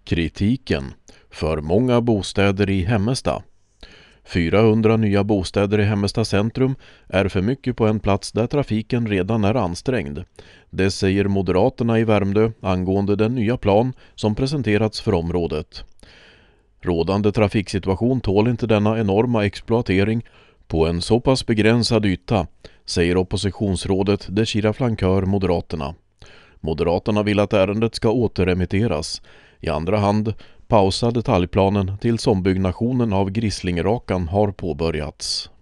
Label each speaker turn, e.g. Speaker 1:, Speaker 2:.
Speaker 1: Kritiken. För många bostäder i Hemmesta. 400 nya bostäder i Hemmesta centrum är för mycket på en plats där trafiken redan är ansträngd. Det säger Moderaterna i Värmdö angående den nya plan som presenterats för området. Rådande trafiksituation tål inte denna enorma exploatering på en så pass begränsad yta, säger oppositionsrådet Deshira Flankör Moderaterna. Moderaterna vill att ärendet ska återremitteras. I andra hand pausa detaljplanen tills ombyggnationen av Grislingerakan har påbörjats.